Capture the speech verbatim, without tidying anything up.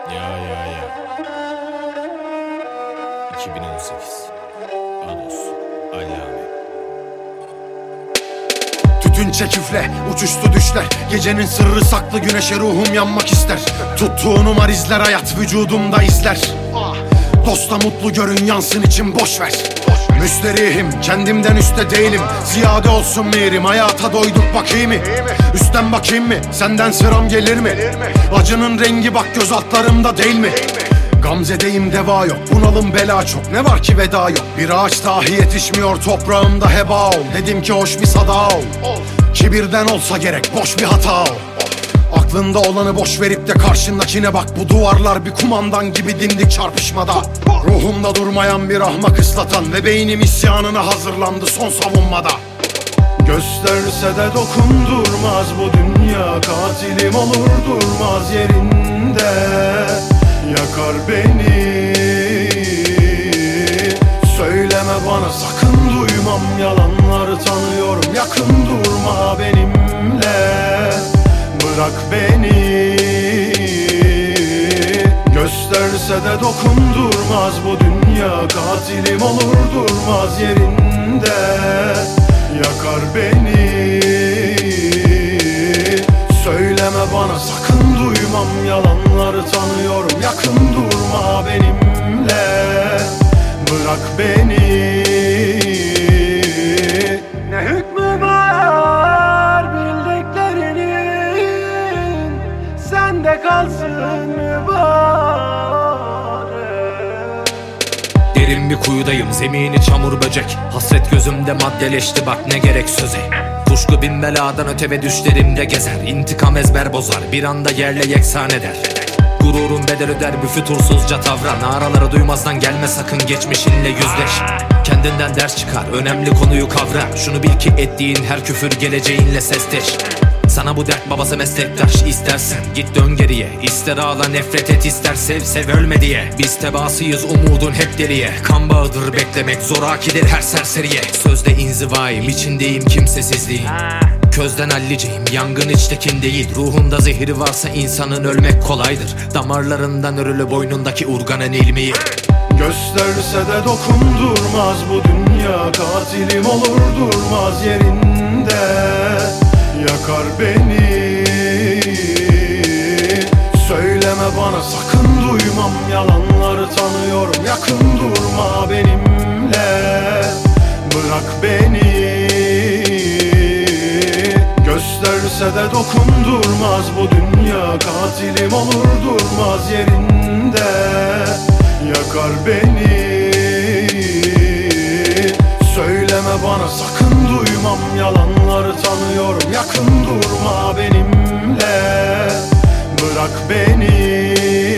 Ya ya ya. iki bin on sekiz. Ados. Allame. Tütün çekifle uçuştu düşler. Gecenin sırrı saklı, güneşe ruhum yanmak ister. Tuttuğum izler hayat vücudumda izler. Dosta mutlu görün, yansın için boş ver. Müsterihim, kendimden üstte değilim. Ziyade olsun mirim, hayata doyduk bak iyi mi? Üstten bakayım mı, senden sıram gelir mi? Acının rengi bak göz altlarımda değil mi? Gamzedeyim, deva yok, bunalım bela çok. Ne var ki veda yok, bir ağaç dahi yetişmiyor toprağımda, heba ol. Dedim ki hoş bir sada ol, kibirden olsa gerek boş bir hata ol. Aklında olanı boş verip de karşındakine bak. Bu duvarlar bir kumandan gibi dimdik çarpışmada. Ruhumda durmayan bir ahmak ıslatan ve beynim isyanına hazırlandı son savunmada. Gösterse de dokundurmaz bu dünya, katilim olur durmaz yerinde. Yakar beni, söyleme bana sakın duymam yalanları, tanıyorum yakın durma benimle. Bırak beni, gösterse de dokundurmaz bu dünya, katilim olur durmaz yerinde. Yakar beni, söyleme bana sakın duymam yalanları, tanıyorum yakın durma benimle. Bırak beni. Ne hükmü var bildiklerinin, sende kalsın mübarek. Derin bir kuyudayım, zemini çamur böcek. Hasret gözümde maddeleşti bak ne gerek söze. Kuşku bin beladan öte ve düşlerimde gezer. İntikam ezber bozar, bir anda yerle yeksan eder. Gururun bedel öder bir fütursuzca tavra. Naraları duymazdan gelme sakın, geçmişinle yüzleş. Kendinden ders çıkar, önemli konuyu kavra. Şunu bil ki ettiğin her küfür geleceğinle sesleş. Sana bu dert babası meslektaş, istersen git dön geriye. İster ağla nefret et, ister sev sev ölme diye. Biz tebaasıyız, umudun hep deliye. Kan bağıdır beklemek, zorakidir her serseriye. Sözde inzivayım, içindeyim kimsesizliğin. Közden halliceyim, yangın içtekin değil. Ruhunda zehri varsa insanın ölmek kolaydır. Damarlarından örülü boynundaki urganın ilmiği. Gösterse de dokundurmaz bu dünya, katilim olur durmaz yerinde. Yakar beni, söyleme bana sakın duymam yalanları, tanıyorum yakın durma benimle. Bırak beni, gösterse de dokundurmaz bu dünya, katilim olur durmaz yerinde. Yakar beni, söyleme bana sakın duymam yalanları, tanıyorum yakın durma benimle. Bırak beni.